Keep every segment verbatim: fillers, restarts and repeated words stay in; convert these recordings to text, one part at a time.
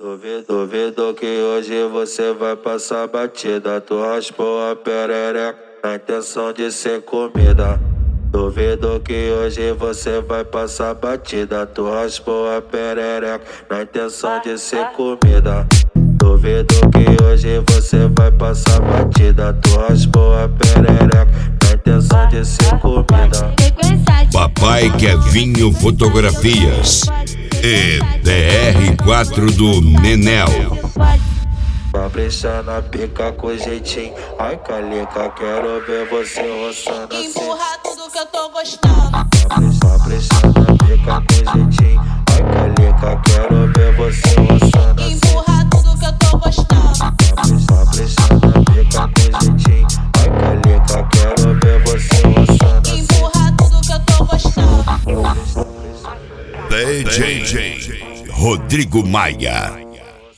Duvido, duvido que hoje você vai passar batida. Tu raspou a perereca na intenção de ser comida. Duvido que hoje você vai passar batida. Tu raspou a perereca na intenção de ser comida. Duvido que hoje você vai passar batida. Tu raspou a perereca na intenção de ser comida. Papai Kevinho Fotografias e D R quatro do Nenel. Capricha na pica com jeitinho. Ai, calica, quero ver você roçando assim. Empurra tudo que eu tô gostando. Capricha na pica com jeitinho. Ai, calica, quero ver você roçando assim. Empurra tudo que eu tô gostando. Capricha na pica com jeitinho. Ai, calica, quero ver você roçando assim. Empurra tudo que eu tô gostando. D J Rodrigo Maia.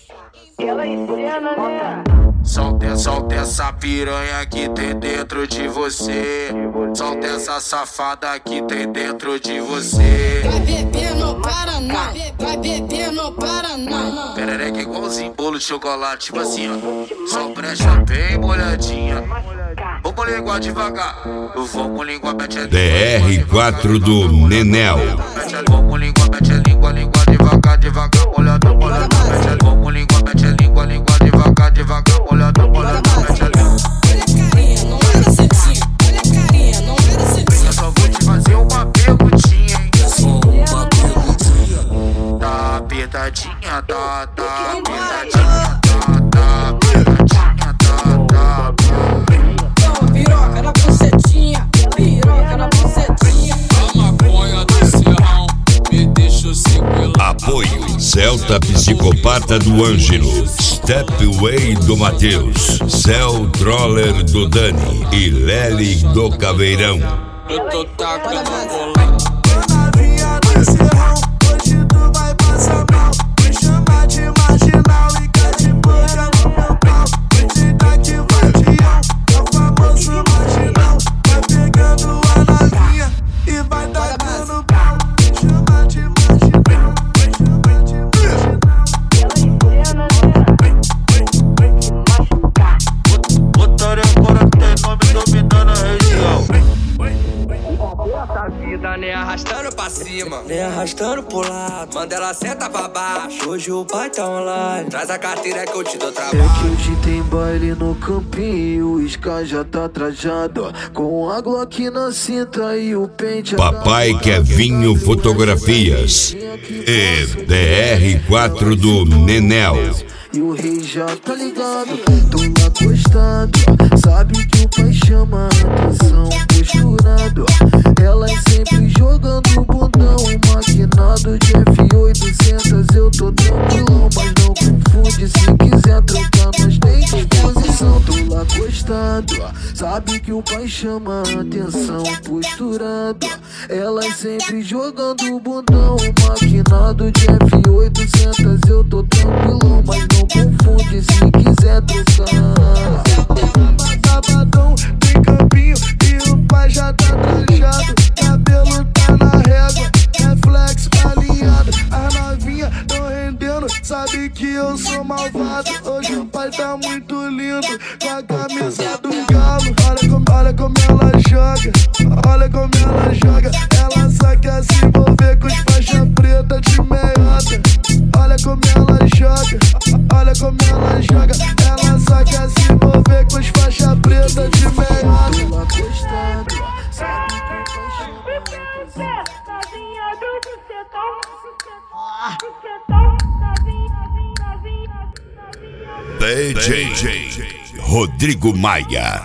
Solta, solta essa piranha que tem dentro de você. Solta essa safada que tem dentro de você. Vai beber no Paraná, vai beber no Paraná. Perereca igualzinho bolo de chocolate, tipo assim, ó. Só brecha bem molhadinha. Vamos linguar devagar. Vamos linguar, mete a língua. D R quatro do Nenel. Vamos linguar, mete a língua, língua devagar, devagar, molhada, molhada. Vamos linguar, mete a língua, língua devagar, devagar, molhada, molhada. Mete a língua. Olha a carinha, não era sexy. Olha a carinha, não era sexy. Eu só vou te fazer uma perguntinha, hein? Só uma perguntinha. Tá apertadinha, tá, tá apertadinha, tá, tá apertadinha, tá, tá. Toma piroca na bucetinha, piroca na bucetinha. A maconha do serrão me deixa sequelado. Apoio Celta Psicopata do Ângelo, Stepway do Matheus, Cell Troller do Dani e Lely do Caveirão. Eu tô tacando bolão. Novinha do serrão, hoje tu vai passar mal. Me chama de marginal e quer de boca no meu pau. Acredita que vai de ão, é o famoso marginal. Vai pegando a novinha e vai dando pau. Me chama de marginal, me chama de marginal. Otário agora tem nome dominando a região. Essa vida nem arrastando pra cima, nem arrastando pro lado. Manda ela senta pra baixo, hoje o pai tá online. Traz a carteira que eu te dou trabalho. É que hoje tem baile no campinho, o Sky já tá trajado, com a Glock na cinta e o pente. Papai Kevinho Fotografias e D R quatro do Nenel. E o rei já tá ligado, tô encostado. Sabe que o pai chama a atenção, posturado. Elas sempre jogando bundão, maquinado de F oitocentos. Eu tô tranquilão, mas não confunde. Se quiser trocar, nós tem disposição. Tô lá acostado, sabe que o pai chama a atenção, posturado. Elas sempre jogando bundão, maquinado de F oitocentos. Eu tô tranquilão, mas não confunde. Se quiser trocar. Sabadão tem campinho e o pai já tá trajado. Cabelo tá na régua, reflexo alinhado. As novinhas tão rendendo, sabe que eu sou malvado. Hoje o pai tá muito lindo, com a camisa do galo. Olha como, olha como ela joga, olha como ela joga. Ela só quer se envolver com os faixa preta de meiota. Olha como ela joga, olha como ela joga. Ela só quer se envolver com os faixa preta de meiota. Tô lá acostado, sabe que vai chamar. Novinha do bucetão, bucetão, novinha, novinha, novinha. D J Rodrigo Maia.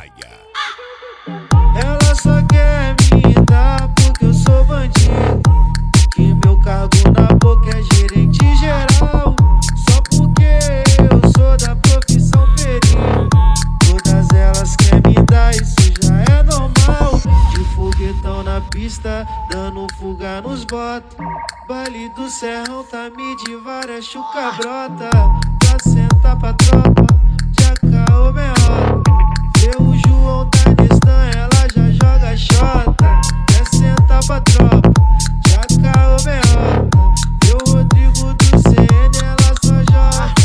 Ela só quer me dar porque eu sou bandido. Que meu cargo na boca é gerente geral. Só porque eu sou da profissão perito. Todas elas querem me dar, isso já é normal. De foguetão na pista, dando fuga nos bota. Baile do Serrão, tá de várias chuca brota. Pra sentar pra tropa, já caô meota. Vê o João da Nestan, ela já joga xota. Quer sentar pra tropa, já caô meota. Vê o Rodrigo do C N, ela só joga.